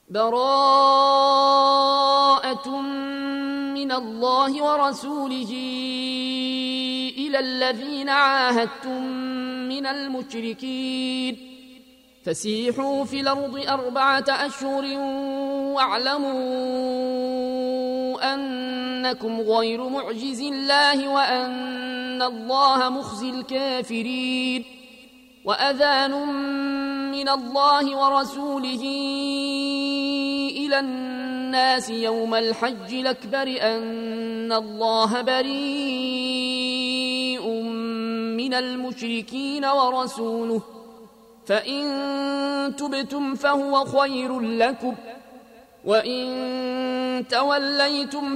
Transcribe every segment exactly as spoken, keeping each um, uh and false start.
براءة من الله ورسوله إلى الذين عاهدتم من المشركين فسيحوا في الأرض أربعة أشهر واعلموا أنكم غير معجز الله وأن الله مخزي الكافرين وأذان من الله ورسوله إلى الناس يوم الحج الأكبر أن الله بريء من المشركين ورسوله فإن تبتم فهو خير لكم وإن توليتم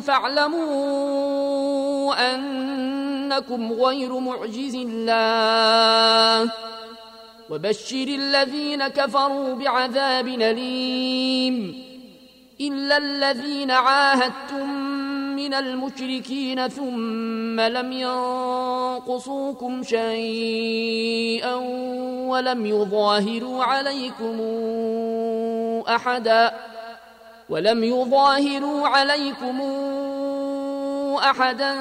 فاعلموا أنكم غير معجز الله وبشر الذين كفروا بعذاب أليم إلا الذين عاهدتم من المشركين ثم لم ينقصوكم شيئا ولم يظاهروا عليكم أحدا ولم يظاهروا عليكم أحدا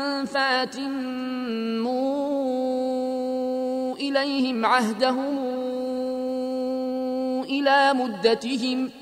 فأتموا إليهم عهدهم إلى مدتهم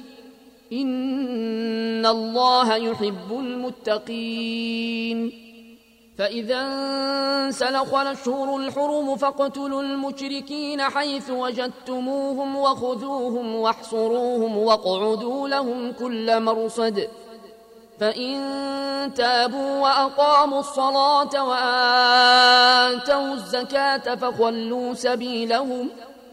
إن الله يحب المتقين فإذا انسلخ الأشهر الحرم فاقتلوا المشركين حيث وجدتموهم وخذوهم واحصروهم واقعدوا لهم كل مرصد فإن تابوا وأقاموا الصلاة وآتوا الزكاة فخلوا سبيلهم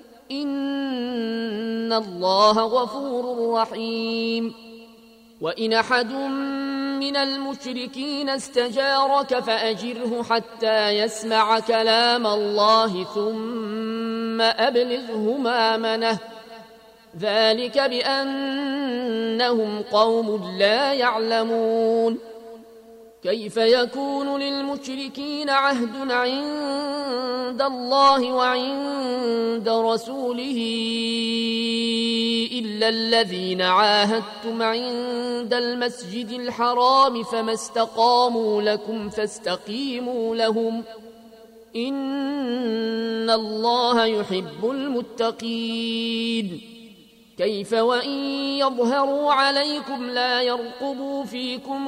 إن الله غفور رحيم وإن أحد من المشركين استجارك فأجره حتى يسمع كلام الله ثم أبلغه مأمنه ذلك بأنهم قوم لا يعلمون كيف يكون للمشركين عهد عند الله وعند رسوله إلا الذين عاهدتم عند المسجد الحرام فما استقاموا لكم فاستقيموا لهم إن الله يحب المتقين كيف وإن يظهروا عليكم لا يرقبوا فيكم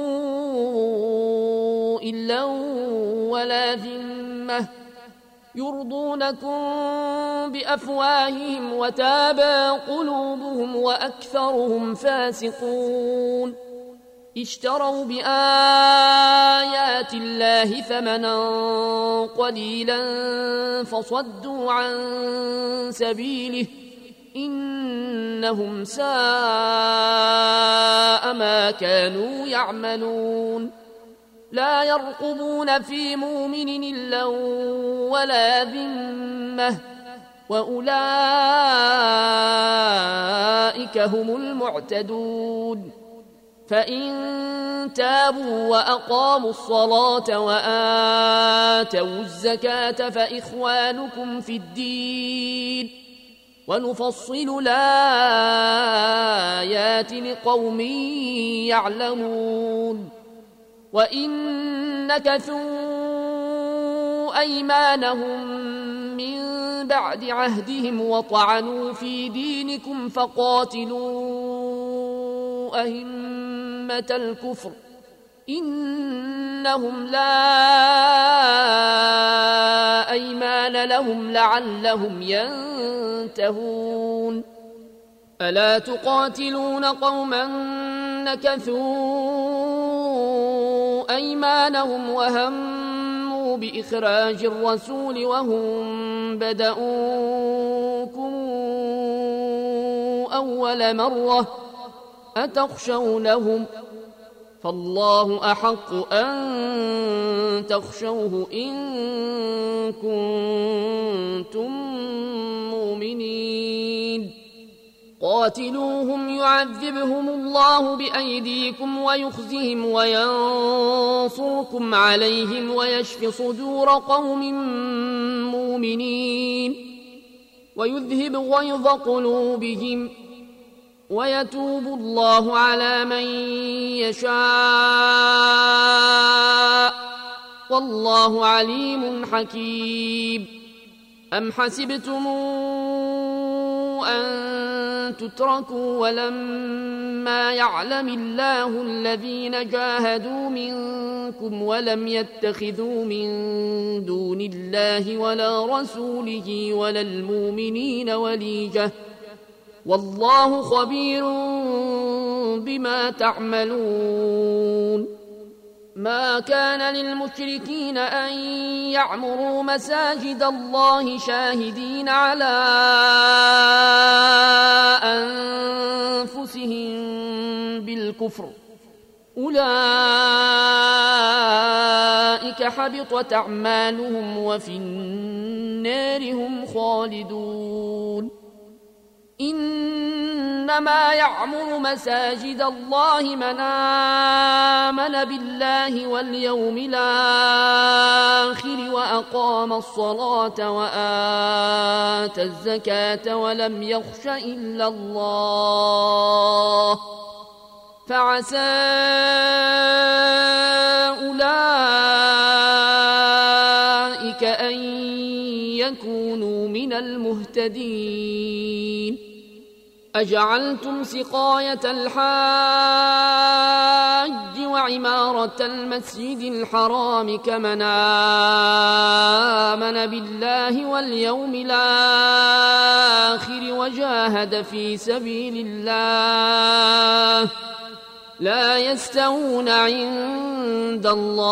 إلا ولا ذمة يرضونكم بأفواههم وتابى قلوبهم وأكثرهم فاسقون اشتروا بآيات الله ثمنا قليلا فصدوا عن سبيله إنهم ساء ما كانوا يعملون لا يرقبون في مؤمن إلا ولا ذمة وأولئك هم المعتدون فإن تابوا وأقاموا الصلاة وآتوا الزكاة فإخوانكم في الدين ونفصل الآيات لقوم يعلمون وإن نكثوا أيمانهم من بعد عهدهم وطعنوا في دينكم فقاتلوا أئمة الكفر إنهم لا أيمان لهم لعلهم ينتهون ألا تقاتلون قوما نكثوا أيمانهم وهموا بإخراج الرسول وهم بدؤوكم أول مرة أتخشونهم فالله أحق أن تخشوه إن كنتم مؤمنين قاتلوهم يعذبهم الله بأيديكم ويخزهم وينصركم عليهم ويشف صدور قوم مؤمنين ويذهب غيظ قلوبهم ويتوب الله على من يشاء والله عليم حكيم. أم حسبتم أن تتركوا ولما يعلم الله الذين جاهدوا منكم ولم يتخذوا من دون الله ولا رسوله ولا المؤمنين وليجة والله خبير بما تعملون. ما كان للمشركين أن يعمروا مساجد الله شاهدين على أنفسهم بالكفر أولئك حبطت أعمالهم وفي النار هم خالدون. إنما يعمر مساجد الله من آمن بالله واليوم الآخر وأقام الصلاة وآتى الزكاة ولم يخش إلا الله فعسى أولئك أن يكونوا من المهتدين. أجعلتم سقاية الحاج وعمارة المسجد الحرام كمن آمن بالله واليوم الآخر وجاهد في سبيل الله لا يستوون عند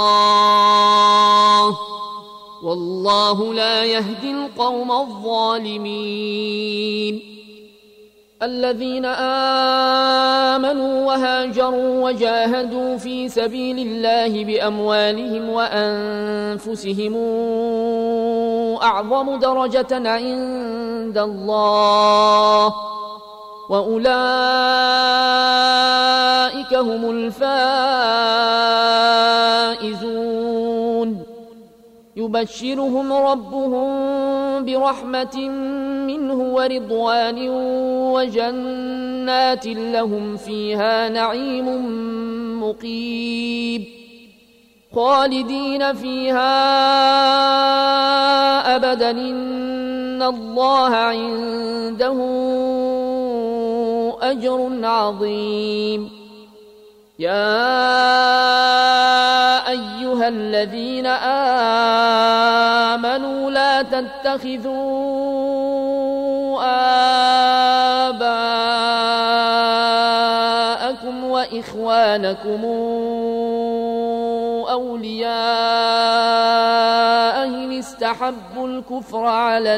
الله والله لا يهدي القوم الظالمين. الذين آمنوا وهاجروا وجاهدوا في سبيل الله بأموالهم وأنفسهم أعظم درجة عند الله وأولئك هم الفائزون. يبشرهم ربهم برحمة منه ورضوان وجنات لهم فيها نعيم مقيم خالدين فيها أبدا إن الله عنده أجر عظيم. يا أيها الذين آمنوا لا تتخذوا آباءكم وإخوانكم أولياء إن استحبوا الكفر على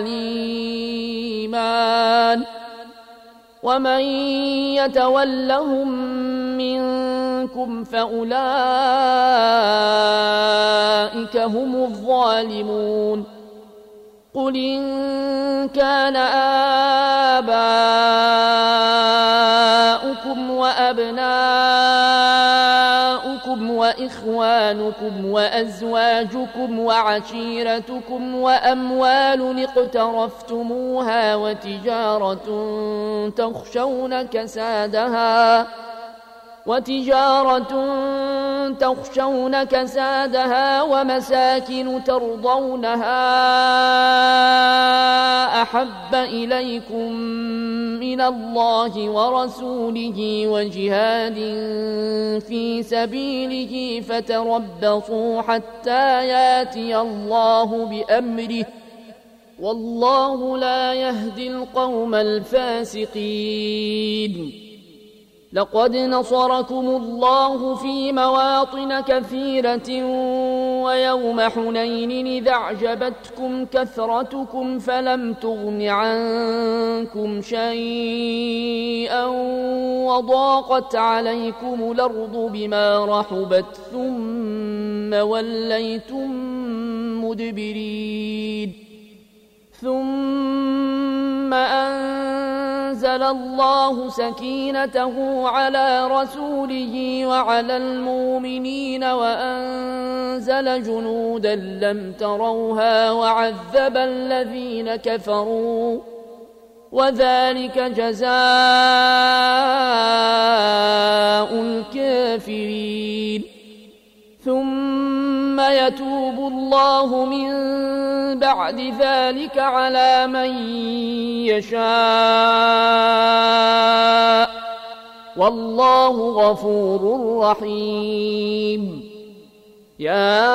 الإيمان ومن يتولهم منكم فأولئك هم الظالمون. قل إن كان آباؤكم وأبناؤكم وإخوانكم وأزواجكم وعشيرتكم وأموال اقترفتموها وتجارة تخشون كسادها وتجارة تخشون كسادها ومساكن ترضونها أحب إليكم من الله ورسوله وجهاد في سبيله فتربصوا حتى ياتي الله بأمره والله لا يهدي القوم الفاسقين. لقد نصركم الله في مواطن كثيرة ويوم حنين إذ أعجبتكم كثرتكم فلم تغن عنكم شيئا وضاقت عليكم الأرض بما رحبت ثم وليتم مدبرين. ثم أنزل الله سكينته على رسوله وعلى المؤمنين وأنزل جنودا لم تروها وعذب الذين كفروا وذلك جزاء الكافرين. ثم يتوب الله من بعد ذلك على من يشاء والله غفور رحيم. يا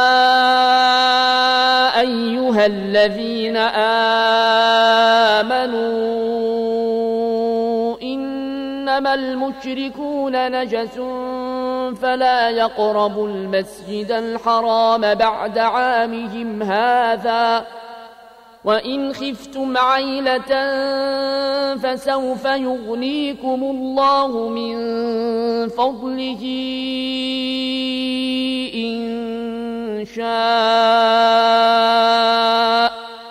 أيها الذين آمنوا إنما المشركون نجس فلا يقربوا المسجد الحرام بعد عامهم هذا وإن خفتم عيلة فسوف يغنيكم الله من فضله إن شاء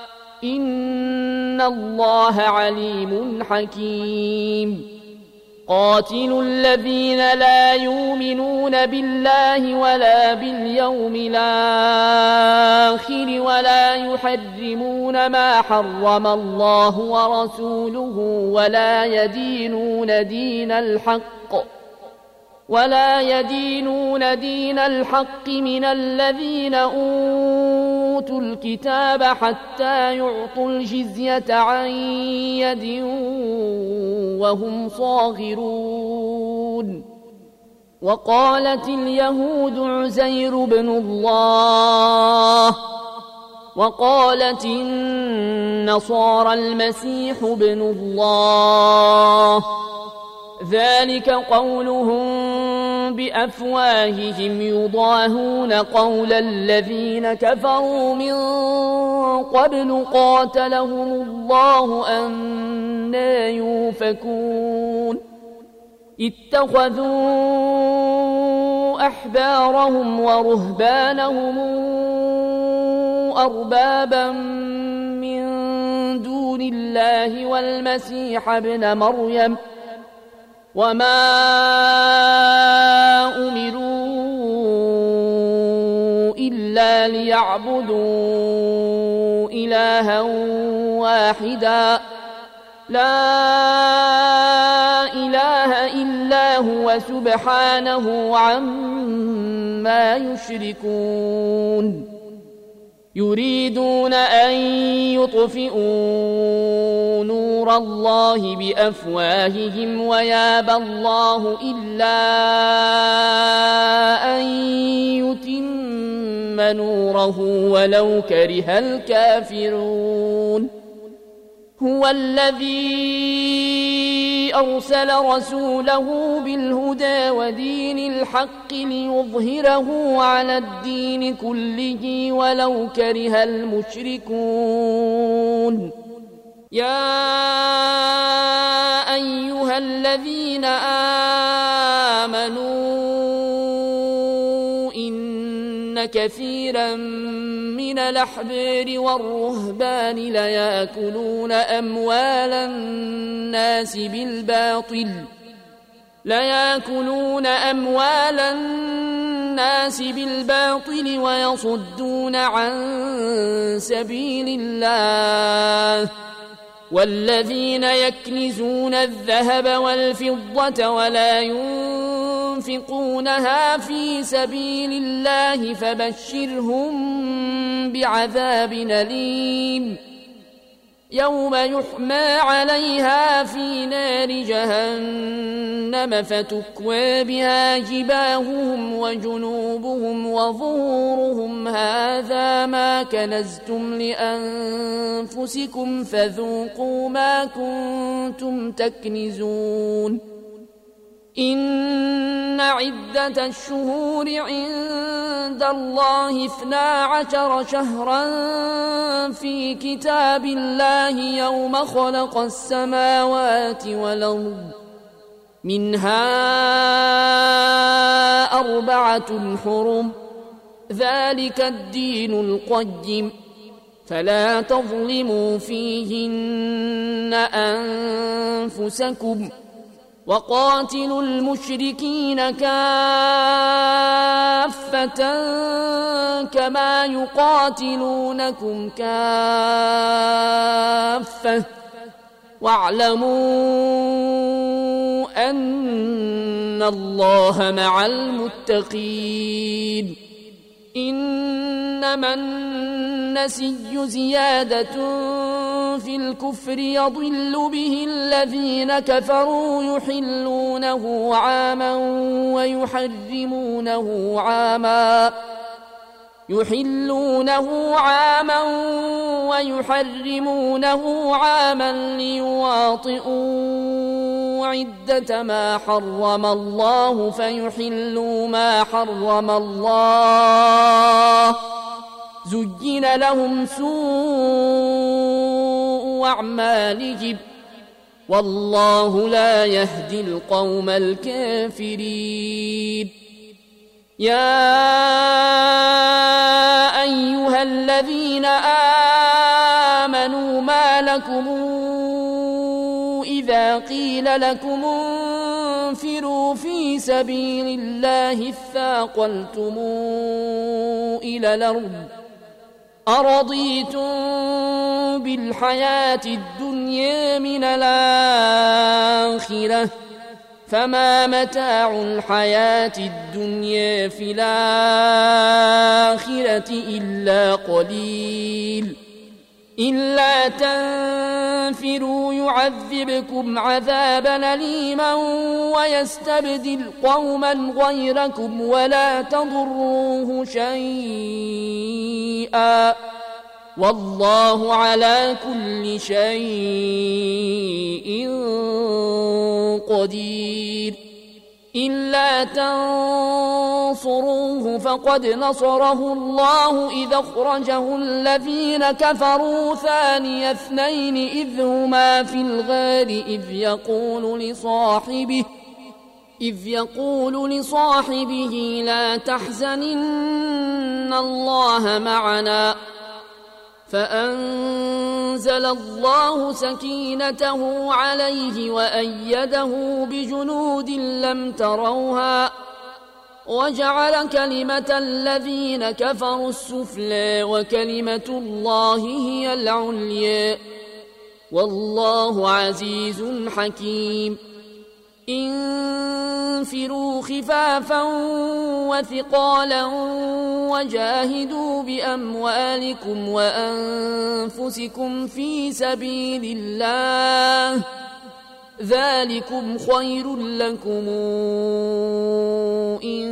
إن الله عليم حكيم. قاتلوا الذين لا يؤمنون بالله ولا باليوم الآخر ولا يحرمون ما حرم الله ورسوله ولا يدينون دين الحق ولا يدينون دين الحق من الذين أوتوا الكتاب حتى يعطوا الجزية عن يد وهم صاغرون. وقالت اليهود عزير بن الله وقالت النصارى المسيح بن الله ذلك قولهم بأفواههم يضاهون قول الذين كفروا من قبل قاتلهم الله أنى يؤفكون. اتخذوا أحبارهم ورهبانهم أربابا من دون الله والمسيح ابن مريم وما أمروا إلا ليعبدوا إلها واحدا لا إله إلا هو سبحانه عما يشركون. يريدون أن يطفئوا نور الله بأفواههم ويابى الله إلا أن يتم نوره ولو كره الكافرون. هو الذي أرسل رسوله بالهدى ودين الحق ليظهره على الدين كله ولو كره المشركون. يا أيها الذين آمنوا إن كثيرا من الأحبار والرهبان ليأكلون أموال الناس بالباطل ليأكلون أموال الناس بالباطل ويصدون عن سبيل الله. والذين يكنزون الذهب والفضة ولا ينفقونها في سبيل الله فبشرهم بعذاب أليم يوم يحمى عليها في نار جهنم فتكوى بها جباههم وجنوبهم وظهورهم هذا ما كنزتم لأنفسكم فذوقوا ما كنتم تكنزون. إن عدة الشهور عند الله اثنا عشر شهرا في كتاب الله يوم خلق السماوات والأرض منها أربعة حرم ذلك الدين القيم فلا تظلموا فيهن أنفسكم وقاتلوا المشركين كافة كما يقاتلونكم كافة واعلموا أن الله مع المتقين إنما النسي زيادة في الكفر يضل به الذين كفروا يحلونه عاما ويحرمونه عاما يحلونه عاما ويحرمونه عاما ليواطئوا عدة ما حرم الله فيحلوا ما حرم الله زين لهم سوء أعمالهم والله لا يهدي القوم الكافرين يا أيها الذين آمنوا ما لكم إذا قيل لكم انفروا في سبيل الله اثاقلتم إلى الأرض أرضيتم بالحياة الدنيا من الآخرة فما متاع الحياة الدنيا في الآخرة إلا قليل إلا تنفروا يعذبكم عذابا أليما ويستبدل قوما غيركم ولا تضروه شيئا والله على كل شيء قدير إلا تنصروه فقد نصره الله إذا أخرجه الذين كفروا ثاني اثنين إذ هما في الغار إذ يقول لصاحبه إذ يقول لصاحبه لا تحزن إن الله معنا فأنزل الله سكينته عليه وأيده بجنود لم تروها وجعل كلمة الذين كفروا السفلى وكلمة الله هي العليا والله عزيز حكيم انفروا خفافا وثقالا وجاهدوا بأموالكم وأنفسكم في سبيل الله ذلكم خير لكم إن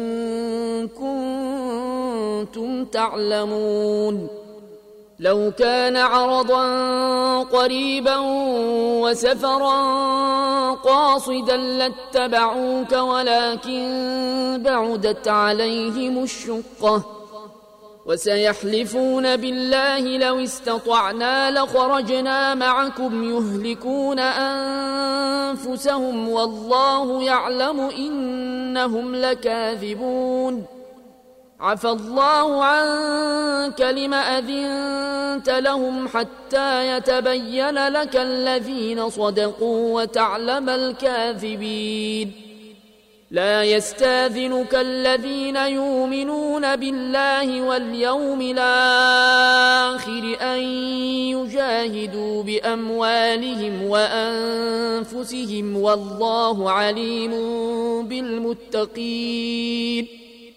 كنتم تعلمون لو كان عرضا قريبا وسفرا قاصدا لاتبعوك ولكن بعدت عليهم الشقة وسيحلفون بالله لو استطعنا لخرجنا معكم يهلكون أنفسهم والله يعلم إنهم لكاذبون عفى الله عنك لم أذنت لهم حتى يتبين لك الذين صدقوا وتعلم الكاذبين لا يستاذنك الذين يؤمنون بالله واليوم الآخر أن يجاهدوا بأموالهم وأنفسهم والله عليم بالمتقين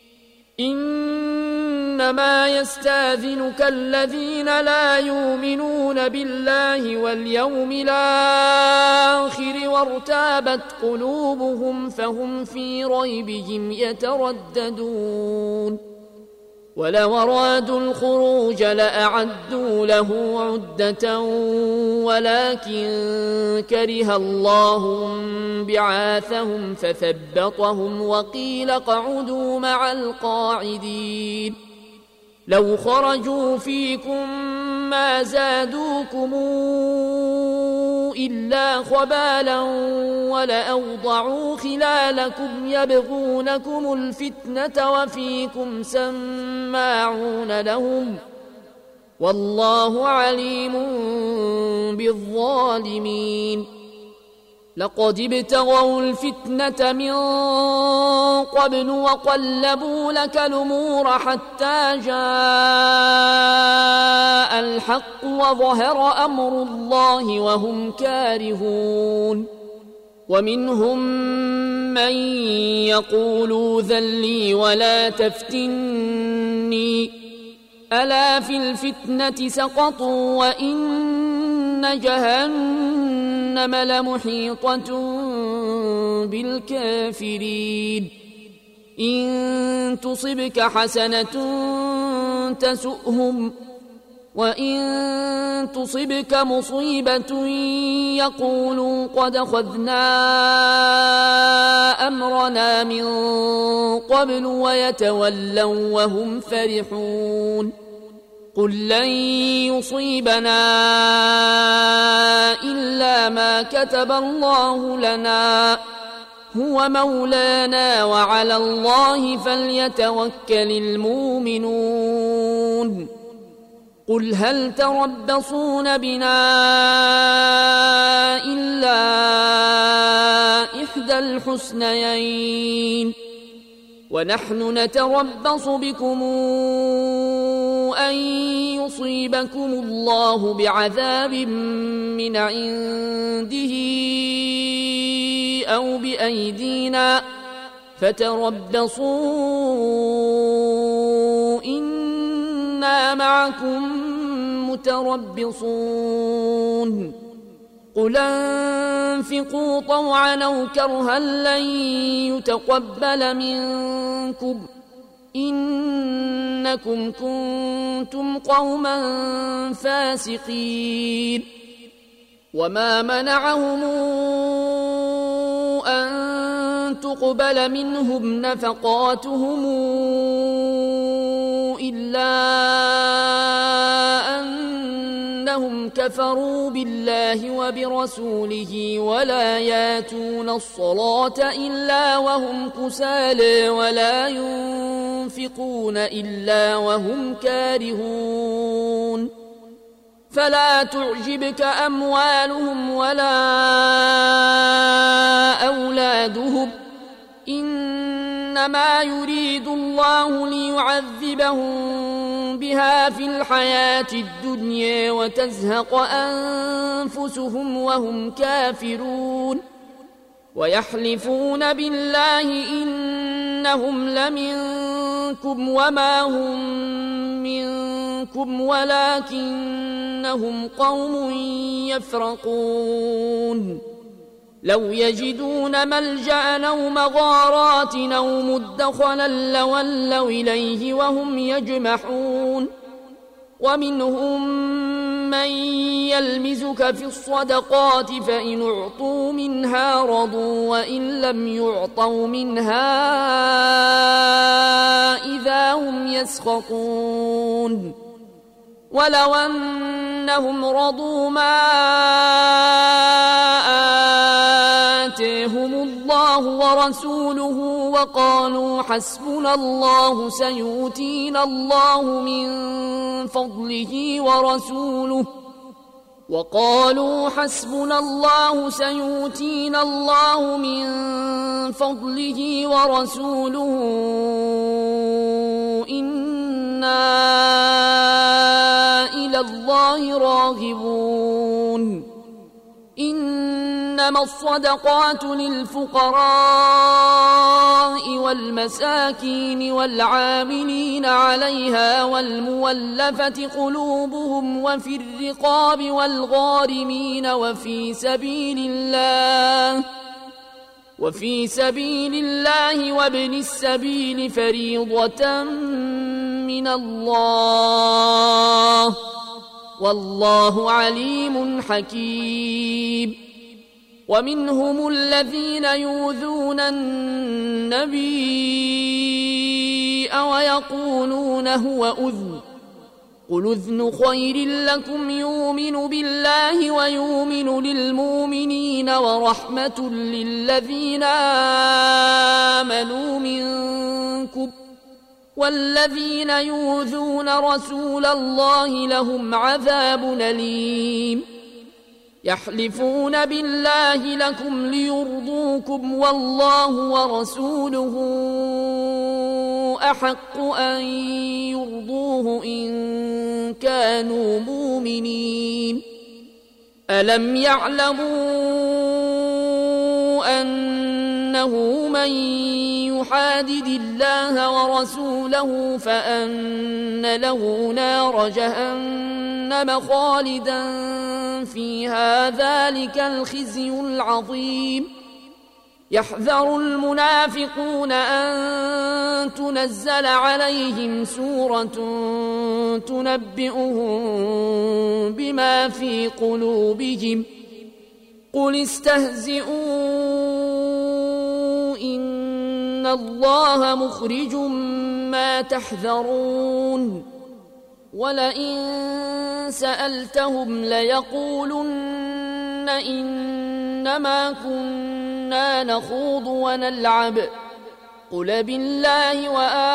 إنما يستاذنك الذين لا يؤمنون بالله واليوم الآخر وارتابت قلوبهم فهم في ريبهم يترددون ولو أرادوا الخروج لأعدوا له عدة ولكن كره الله بعاثهم فثبطهم وقيل اقعدوا مع القاعدين لو خرجوا فيكم ما زادوكم إلا خبالا ولأوضعوا خلالكم يبغونكم الفتنة وفيكم سماعون لهم والله عليم بالظالمين لقد ابتغوا الفتنة من قبل وقلبوا لك الأمور حتى جاء الحق وظهر أمر الله وهم كارهون ومنهم من يقول ذل لي ولا تفتني ألا في الفتنة سقطوا وإن جهنم لمحيطة بالكافرين إن تصبك حسنة تسؤهم وإن تصبك مصيبة يقولوا قد أخذنا أمرنا من قبل ويتولوا وهم فرحون قل لن يصيبنا إلا ما كتب الله لنا هو مولانا وعلى الله فليتوكل المؤمنون قل هل تربصون بنا إلا إحدى الحسنيين ونحن نتربص بكم أن يصيبكم الله بعذاب من عنده أو بأيدينا فتربصوا إنا معكم متربصون قل انفقوا طوعا أو كرها لن يتقبل منكم إنكم كنتم قوما فاسقين وما منعهم أن تقبل منهم نفقاتهم إلا أنهم كفروا بالله وبرسوله ولا ياتون الصلاة إلا وهم كسالى ولا ينفقون إلا وهم كارهون فلا تعجبك أموالهم ولا أولادهم إنما يريد الله ليعذبهم بها في الحياة الدنيا وتزهق أنفسهم وهم كافرون ويحلفون بالله إنهم لمنكم وما هم منكم ولكنهم قوم يفرقون لو يجدون ملجأ أو مغارات أو مدخلا لولوا إليه وهم يجمحون ومنهم من يلمزك في الصدقات فإن أعطوا منها رضوا وإن لم يعطوا منها إذا هم يسخطون ولو أنهم رضوا ما آتيهم الله ورسوله وقالوا حسبنا الله سيؤتينا الله من فضله ورسوله وقالوا حسبنا الله سيؤتينا الله من فضله ورسوله إنا إلى الله راغبون إنما الصدقات للفقراء والمساكين والعاملين عليها والمولفة قلوبهم وفي الرقاب والغارمين وفي سبيل الله وفي سبيل الله وابن السبيل فريضة من الله والله عليم حكيم ومنهم الذين يؤذون النبي ويقولون هو أذن قل أذن خير لكم يؤمن بالله ويؤمن للمؤمنين ورحمة للذين آمنوا منكم والذين يؤذون رسول الله لهم عذاب أليم يحلفون بالله لكم ليرضوكم والله ورسوله أحق أن يرضوه إن كانوا مؤمنين. ألم يعلموا أنه من يحادد الله ورسوله فأن له نار جهنم خالدا فيها ذلك الخزي العظيم. يحذر المنافقون أن تنزل عليهم سورة تنبئهم بما في قلوبهم قل استهزئوا إن الله مخرج ما تحذرون. ولئن سألتهم ليقولن إنما كنا نخوض ونلعب قل بالله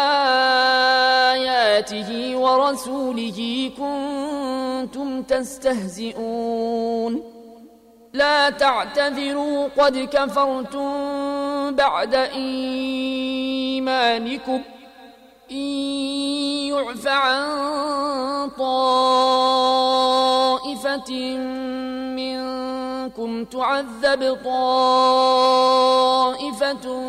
وآياته ورسوله كنتم تستهزئون. لا تعتذروا قد كفرتم بعد إيمانكم إن يعف عن طائفة منكم تعذب طائفة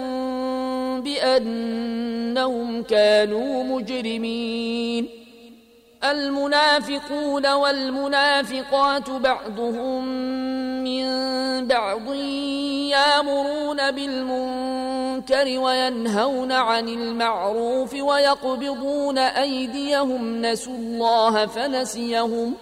بأنهم كانوا مجرمين. المنافقون والمنافقات بعضهم من بعض يأمرون بالمنكر وينهون عن المعروف ويقبضون أيديهم نسوا الله فنسيهم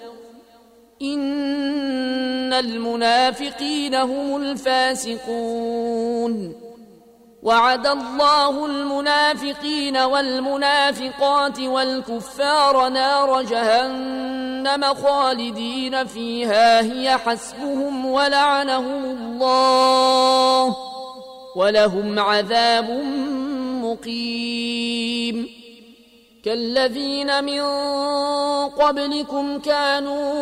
إن المنافقين هم الفاسقون. وعد الله المنافقين والمنافقات والكفار نار جهنم خالدين فيها هي حسبهم ولعنهم الله ولهم عذاب مقيم. كالذين من قبلكم كانوا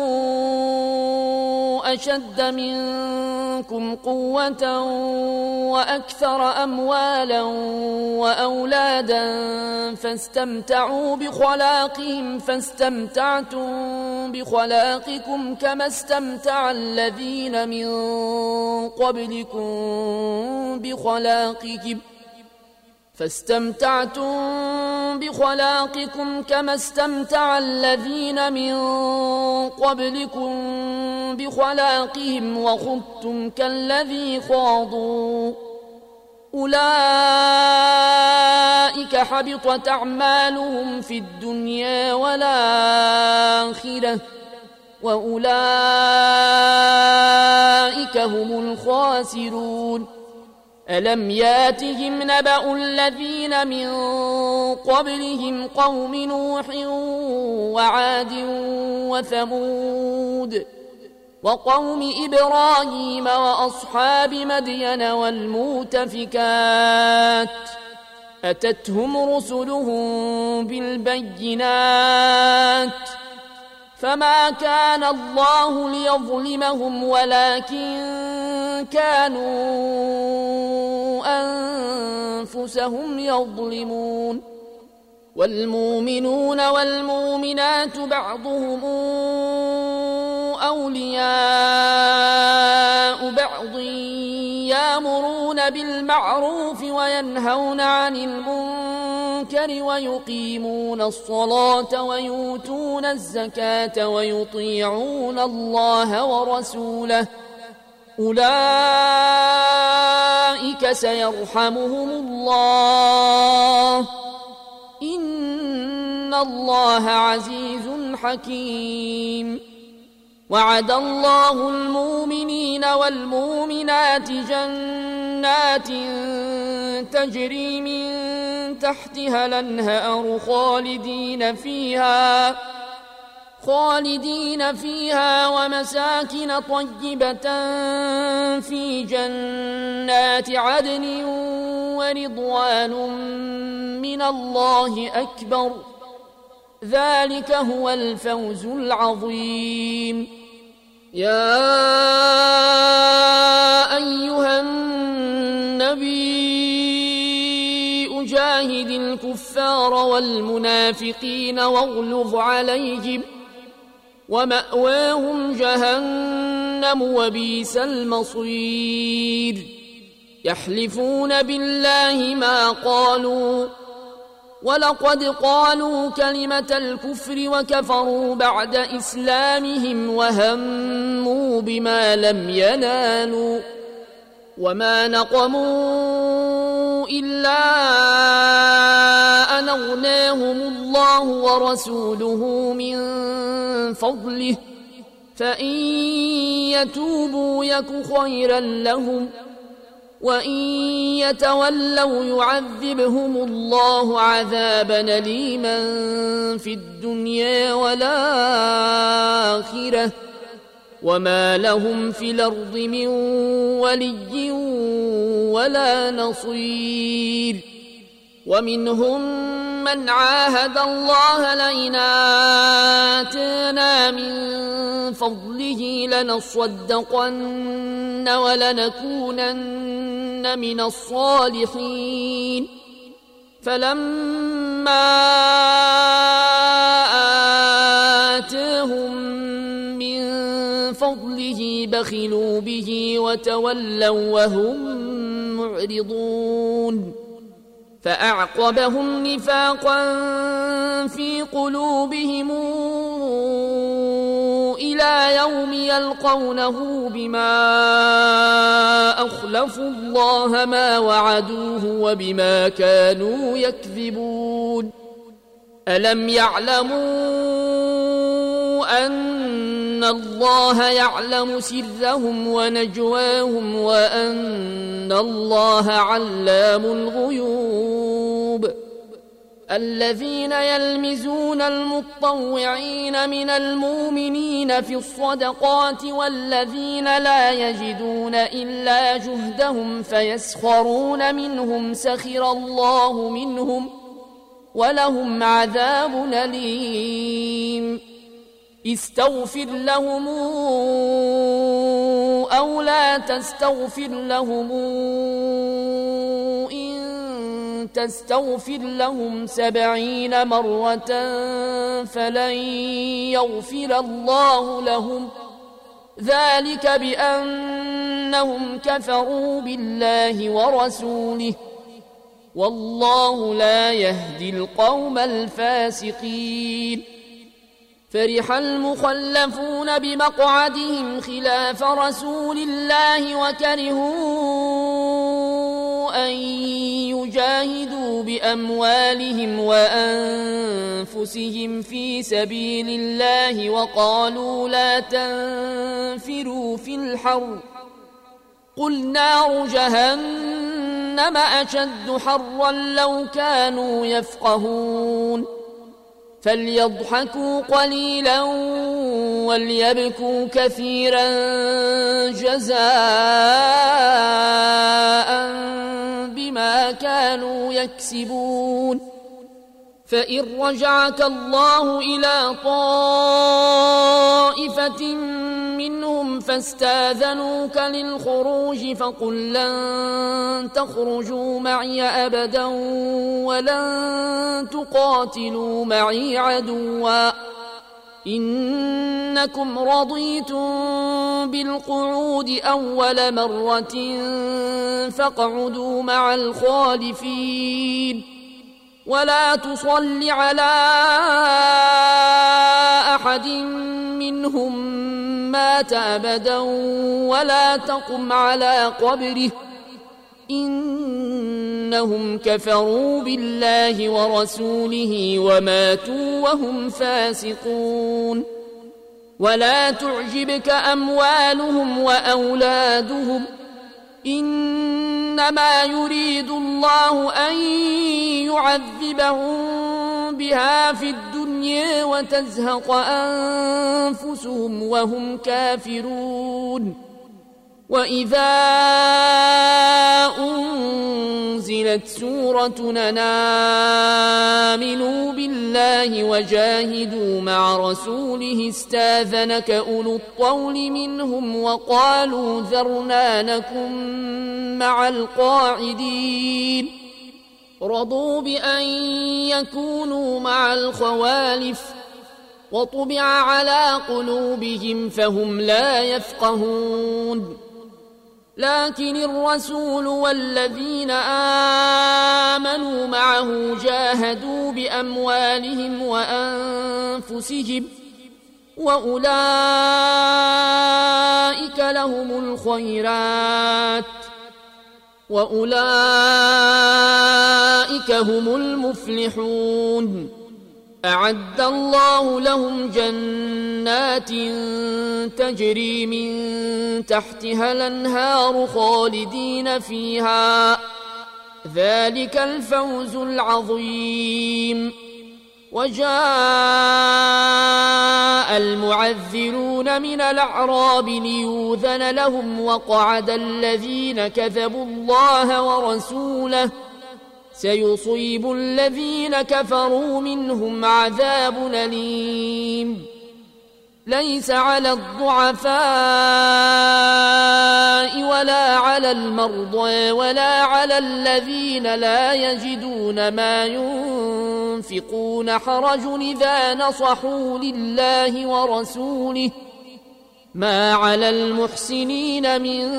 أشد منكم قوة وأكثر أموالا وأولادا فاستمتعوا بخلاقهم فاستمتعتم بخلاقكم كما استمتع الذين من قبلكم بخلاقهم فاستمتعتم بخلاقكم كما استمتع الذين من قبلكم بخلاقهم وخضتم كالذي خاضوا أولئك حبطت أعمالهم في الدنيا والآخرة وأولئك هم الخاسرون. ألم ياتهم نبأ الذين من قبلهم قوم نوح وعاد وثمود وقوم إبراهيم وأصحاب مدين والمؤتفكات أتتهم رسلهم بالبينات فما كان الله ليظلمهم ولكن كانوا أنفسهم يظلمون. والمؤمنون والمؤمنات بعضهم أولياء بعض يأمرون بالمعروف وينهون عن المنكر ويقيمون الصلاة ويؤتون الزكاة ويطيعون الله ورسوله أولئك سيرحمهم الله إن الله عزيز حكيم. وعد الله المؤمنين والمؤمنات جنات تجري من تحتها الأنهار خالدين فيها خالدين فيها ومساكن طيبة في جنات عدن ورضوان من الله أكبر ذلك هو الفوز العظيم. يا أيها النبي أجاهد الكفار والمنافقين واغلظ عليهم ومأواهم جهنم وبئس المصير يحلفون بالله ما قالوا ولقد قالوا كلمة الكفر وكفروا بعد إسلامهم وهموا بما لم ينالوا وما نقموا إلا أن أغناهم الله ورسوله من فضله فإن يتوبوا يك خيرا لهم وإن يتولوا يعذبهم الله عذابا أليما في الدنيا والآخرة وما لهم في الأرض من ولي ولا نصير ومنهم من عاهد الله لئن آتانا من فضله لنصدقن ولنكونن من الصالحين فلما آتاهم من فضله بخلوا به وتولوا وهم معرضون فأعقبهم نفاقا في قلوبهم إلى يوم يلقونه بما أخلفوا الله ما وعدوه وبما كانوا يكذبون ألم يعلموا أن الله يعلم سرهم ونجواهم وأن الله علام الغيوب الذين يلمزون المطوعين من المؤمنين في الصدقات والذين لا يجدون إلا جهدهم فيسخرون منهم سخر الله منهم ولهم عذاب أليم استغفر لهم أو لا تستغفر لهم إن تستغفر لهم سبعين مرة فلن يغفر الله لهم ذلك بأنهم كفروا بالله ورسوله والله لا يهدي القوم الفاسقين فرح المخلفون بمقعدهم خلاف رسول الله وكرهوا أن يجاهدوا بأموالهم وأنفسهم في سبيل الله وقالوا لا تنفروا في الحر قل نار جهنم أشد حرا لو كانوا يفقهون فليضحكوا قليلا وليبكوا كثيرا جزاء بما كانوا يكسبون فإن رجعك الله إلى طائفة منهم فاستاذنوك للخروج فقل لن تخرجوا معي أبدا ولن تقاتلوا معي عدوا إنكم رضيتم بالقعود أول مرة فاقعدوا مع الخالفين ولا تصل على أحد منهم مات أبدا ولا تقم على قبره إنهم كفروا بالله ورسوله وماتوا وهم فاسقون ولا تعجبك أموالهم وأولادهم إنما يريد الله أن يعذبهم بها في الدنيا وتزهق أنفسهم وهم كافرون وإذا أنزلت سورة أن آمنوا بالله وجاهدوا مع رسوله استاذنك أولو الطول منهم وقالوا ذرنا نكن مع القاعدين رضوا بأن يكونوا مع الخوالف وطبع على قلوبهم فهم لا يفقهون لكن الرسول والذين آمنوا معه جاهدوا بأموالهم وأنفسهم وأولئك لهم الخيرات وأولئك هم المفلحون أعد الله لهم جنات تجري من تحتها الأنهار خالدين فيها ذلك الفوز العظيم وجاء المعذرون من الأعراب ليؤذن لهم وقعد الذين كذبوا الله ورسوله سيصيب الذين كفروا منهم عذاب أليم ليس على الضعفاء ولا على المرضى ولا على الذين لا يجدون ما ينفقون حرج إذا نصحوا لله ورسوله ما على المحسنين من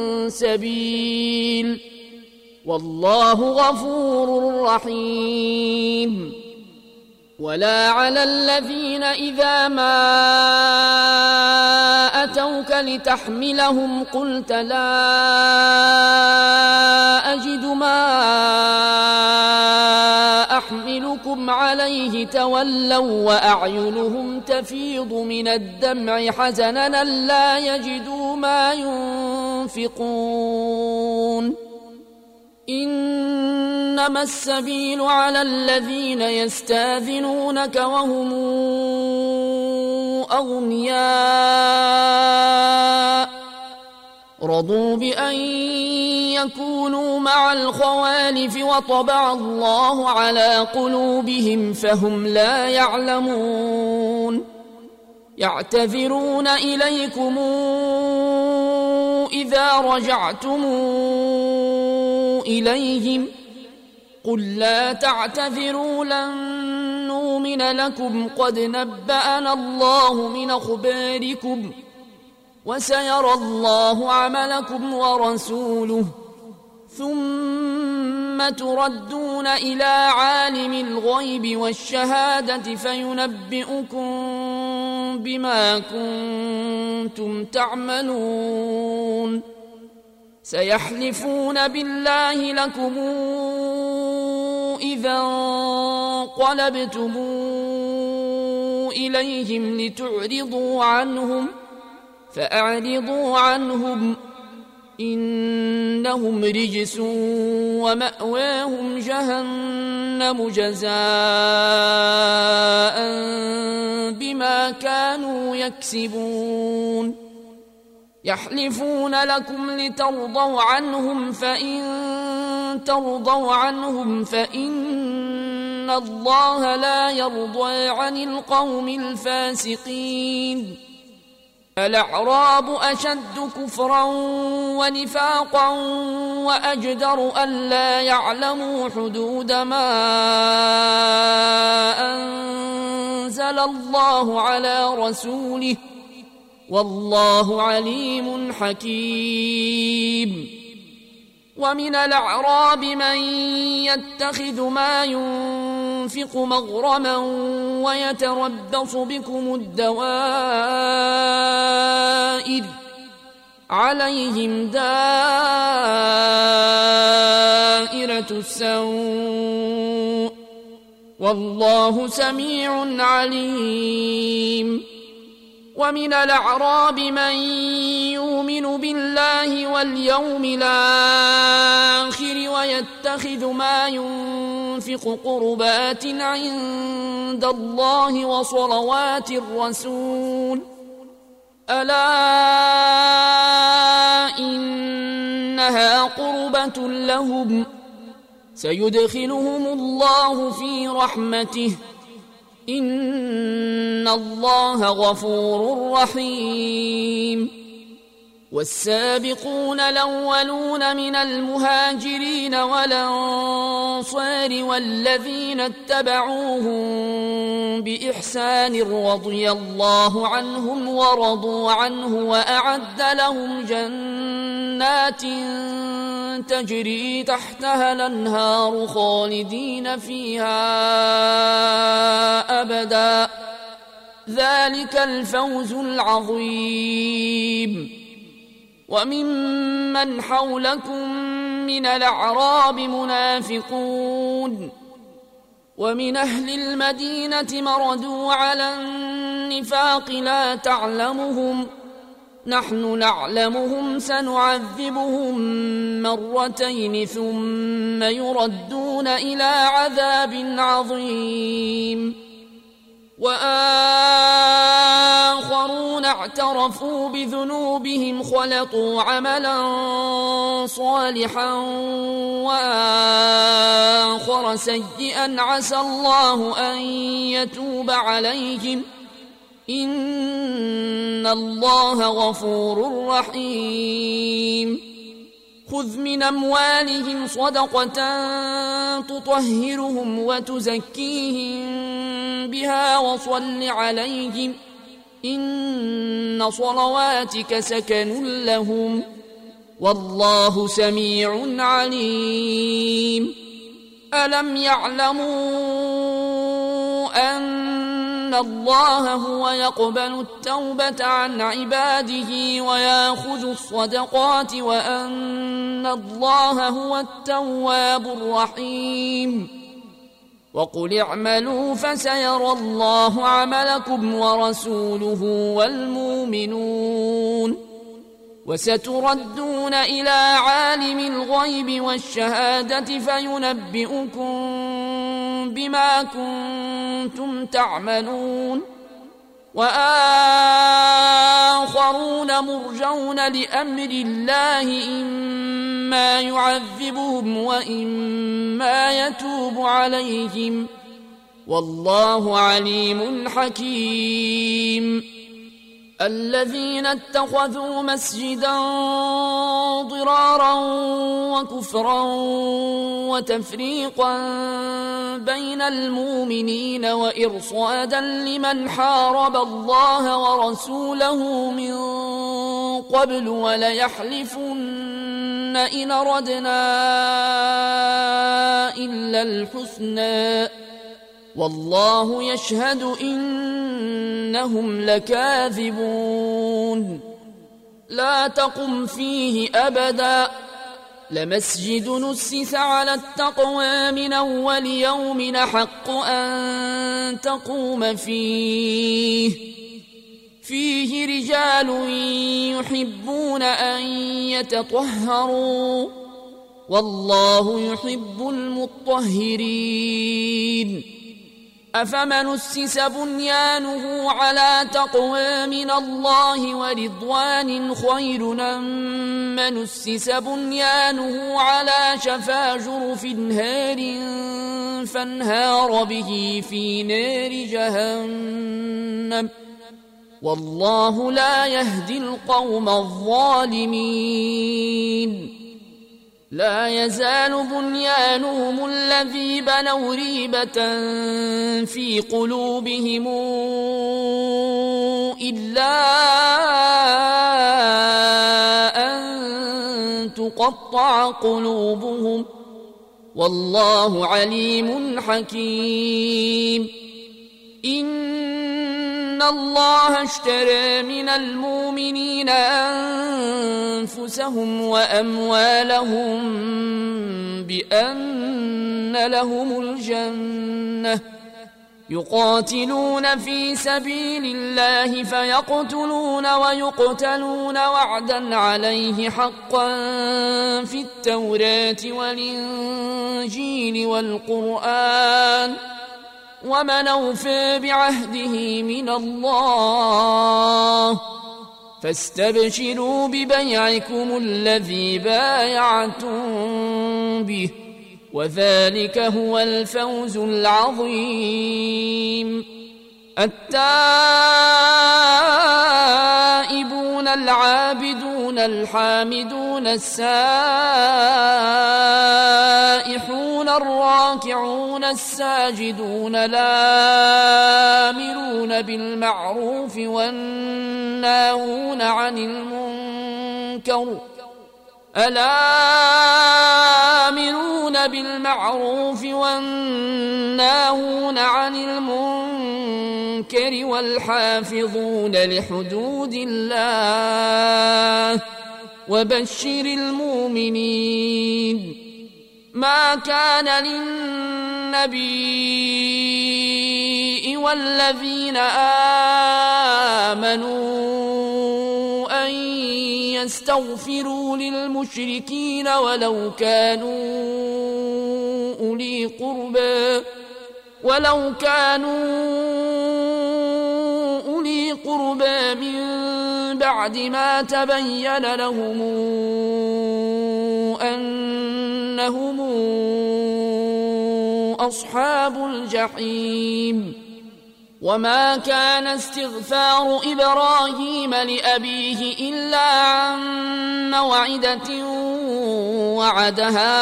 سبيل والله غفور رحيم ولا على الذين إذا ما أتوك لتحملهم قلت لا أجد ما أحملكم عليه تولوا وأعينهم تفيض من الدمع حزنا لا يجدوا ما ينفقون إنما السبيل على الذين يستاذنونك وهم أغنياء رضوا بأن يكونوا مع الخوالف وطبع الله على قلوبهم فهم لا يعلمون يعتذرون إليكم إذا رجعتم إليهم قل لا تعتذروا لن نؤمن لكم قد نبأنا الله من أخباركم وسيرى الله عملكم ورسوله ثم تردون إلى عالم الغيب والشهادة فينبئكم بما كنتم تعملون سيحلفون بالله لكم إذا انقلبتم إليهم لتعرضوا عنهم فأعرضوا عنهم إنهم رجس ومأواهم جهنم جزاء بما كانوا يكسبون يحلفون لكم لترضوا عنهم فإن ترضوا عنهم فإن الله لا يرضى عن القوم الفاسقين الأعراب أشد كفرا ونفاقا وأجدر ألا يعلموا حدود ما أنزل الله على رسوله والله عليم حكيم ومن الأعراب من يتخذ ما ينفق مغرما ويتربص بكم الدوائر عليهم دائرة السوء والله سميع عليم ومن الأعراب من يؤمن بالله واليوم الآخر ويتخذ ما ينفق قربات عند الله وصلوات الرسول ألا إنها قربة لهم سيدخلهم الله في رحمته إن الله غفور رحيم والسابقون الأولون من المهاجرين والأنصار والذين اتبعوهم بإحسان رضي الله عنهم ورضوا عنه وأعد لهم جنات تجري تحتها الأنهار خالدين فيها أبدا ذلك الفوز العظيم وممن حولكم من الأعراب منافقون ومن أهل المدينة مردوا على النفاق لا تعلمهم نحن نعلمهم سنعذبهم مرتين ثم يردون إلى عذاب عظيم وآخرون اعترفوا بذنوبهم خلطوا عملا صالحا وآخر سيئا عسى الله أن يتوب عليهم إن الله غفور رحيم خذ من أموالهم صدقة تطهرهم وتزكيهم بها وصل عليهم إن صلواتك سكن لهم والله سميع عليم ألم يعلموا أن الله هو يقبل التوبة عن عباده ويأخذ الصدقات وأن الله هو التواب الرحيم وقل اعملوا فسيرى الله عملكم ورسوله والمؤمنون وستردون إلى عالم الغيب والشهادة فينبئكم بما كنتم تعملون وآخرون مرجون لأمر الله إما يعذبهم وإما يتوب عليهم والله عليم حكيم الذين اتخذوا مسجدا ضرارا وكفرا وتفريقا بين المؤمنين وإرصادا لمن حارب الله ورسوله من قبل وليحلفن إن أردنا إلا الحسنى والله يشهد إنهم لكاذبون لا تقم فيه أبدا لمسجد نسس على التقوى من أول يوم حق أن تقوم فيه فيه رجال يحبون أن يتطهروا والله يحب المطهرين أفمن أسس بنيانه على تقوى من الله ورضوان خير أم من أسس بنيانه على شفا جرف هار فانهار به في نار جهنم والله لا يهدي القوم الظالمين لا يزال بنيانهم الذي بنوا ريبة في قلوبهم إلا أن تقطع قلوبهم والله عليم حكيم إن الله اشترى من المؤمنين أنفسهم وأموالهم بأن لهم الجنة يقاتلون في سبيل الله فيقتلون ويقتلون وعدا عليه حقا في التوراة والإنجيل والقرآن ومن أوفى بعهده من الله فاستبشروا ببيعكم الذي بايعتم به وذلك هو الفوز العظيم. التائبون العابدون الحامدون السائحون الراكعون الساجدون الآمرون بالمعروف والناهون عن المنكر الآمرون بالمعروف والناهون عن المنكر والحافظون لحدود الله وبشر المؤمنين. ما كان للنبي والذين آمنوا أن يستغفروا للمشركين ولو كانوا أولي قربى ولو كانوا أولي قربى من بعد ما تبين لهم أنهم أصحاب الجحيم. وما كان استغفار إبراهيم لأبيه إلا عن موعدة وعدها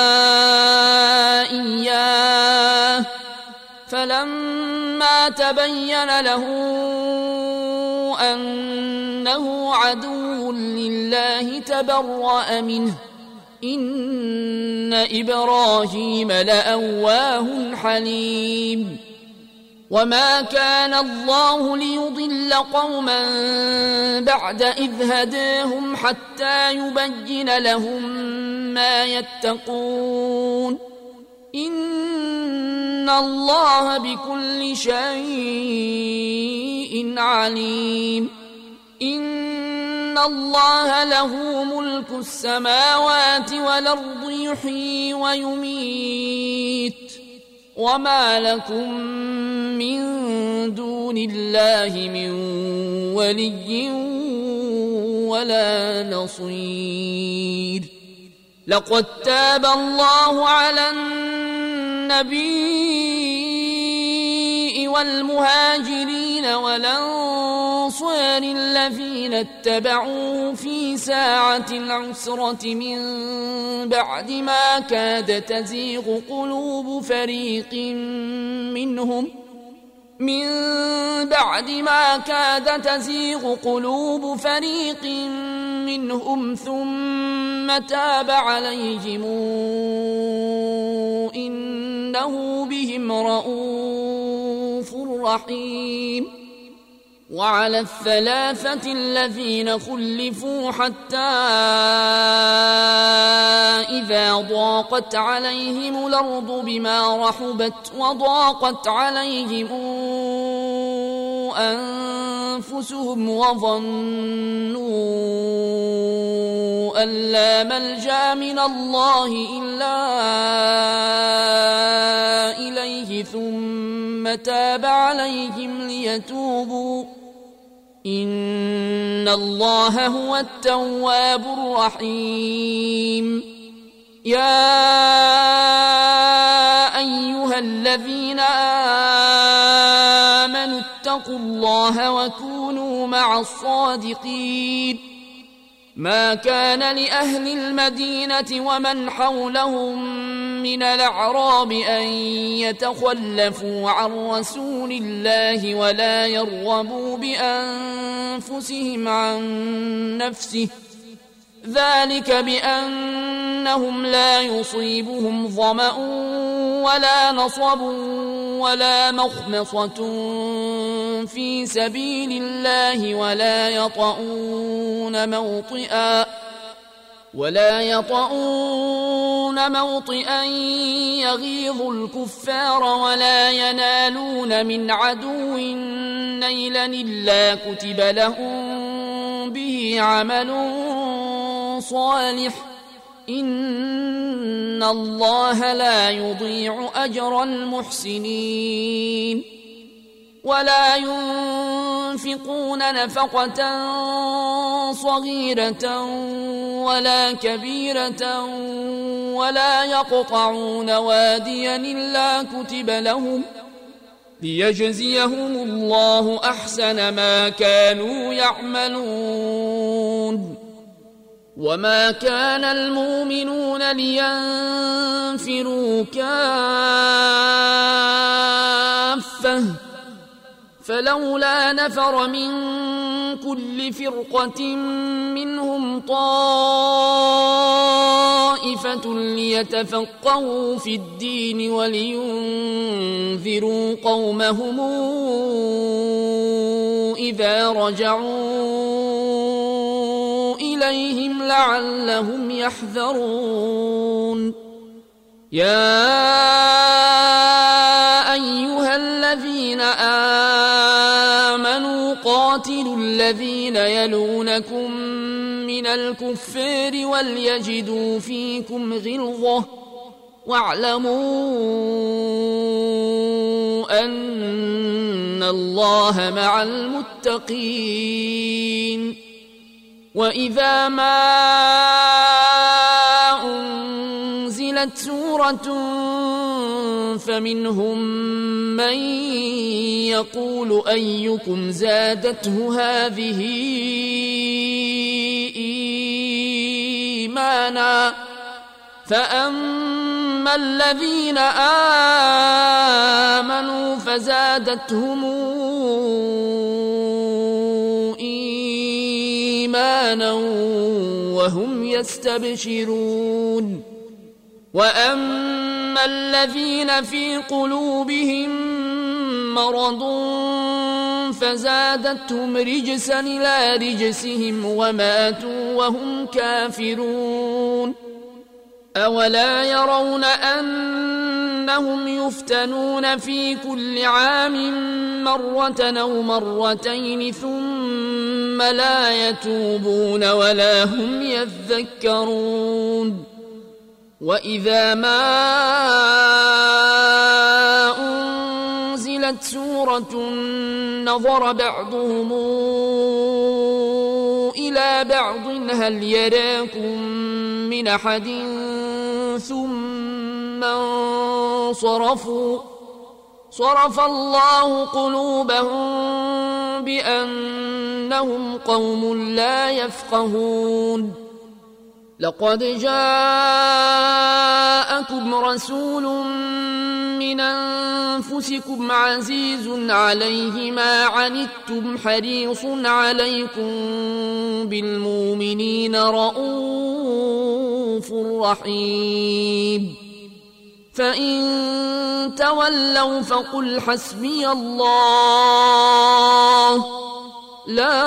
إياه فلما تبين له أنه عدو لله تبرأ منه إن إبراهيم لأواه حليم. وما كان الله ليضل قوما بعد إذ هداهم حتى يبين لهم ما يتقون إن الله بكل شيء عليم. إن الله له ملك السماوات والأرض يحيي ويميت وما لكم من دون الله من ولي ولا نصير. لقد تاب الله على النبي والمهاجرين والأنصار الذين اتبعوه في ساعة العسرة من بعد ما كاد تزيغ قلوب فريق منهم من بعد ما كاد تزيغ قلوب فريق منهم ثم تاب عليهم إنه بهم رؤوف رحيم. وعلى الثلاثة الذين خلفوا حتى إذا ضاقت عليهم الأرض بما رحبت وضاقت عليهم أنفسهم وظنوا أن لا ملجأ من الله إلا إليه ثم تاب عليهم ليتوبوا إن الله هو التواب الرحيم. يا أيها الذين آمنوا اتقوا الله وكونوا مع الصادقين. ما كان لأهل المدينة ومن حولهم من الأعراب أن يتخلفوا عن رسول الله ولا يرغبوا بأنفسهم عن نفسه ذلك بأنهم لا يصيبهم ظمأ ولا نصب ولا مخمصة في سبيل الله ولا يطؤون موطئا ولا يطؤون موطئا يغيظ الكفار ولا ينالون من عدو نيلا إلا كتب لهم به عمل صالح إن الله لا يضيع أجر المحسنين. ولا ينفقون نفقة صغيرة ولا كبيرة ولا يقطعون واديا إلا كتب لهم ليجزيهم الله أحسن ما كانوا يعملون. وما كان المؤمنون لينفروا كافة فلولا نفر من كل فرقة منهم طائفة ليتفقهوا في الدين ولينذروا قومهم إذا رجعوا إليهم لعلهم يحذرون. يا أيها الذين آمنوا قاتلوا الذين يلونكم من الكفار وليجدوا فيكم غلظة واعلموا أن الله مع المتقين. وإذا ما أنزلت سورة فمنهم من يقول أيكم زادته هذه إيمانا فأما الذين آمنوا فزادتهم إيمانا وهم يستبشرون. وأما الذين في قلوبهم مرض فزادتهم رجسا إلى رجسهم وماتوا وهم كافرون. أولا يرون أنهم يفتنون في كل عام مرة أو مرتين ثم لا يتوبون ولا هم يذكرون. وإذا ما أنزلت سورة نظر بعضهم إلى بعض هل يراكم من أحد ثم انصرفوا صرف الله قلوبهم بأنهم قوم لا يفقهون. لقد جاءكم رسول من أنفسكم عزيز عليه ما عنتم حريص عليكم بالمؤمنين رؤوف رحيم. فإن تولوا فقل حسبي الله لا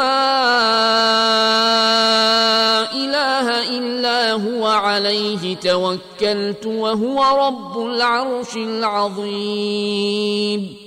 إله إلا هو عليه توكلت وهو رب العرش العظيم.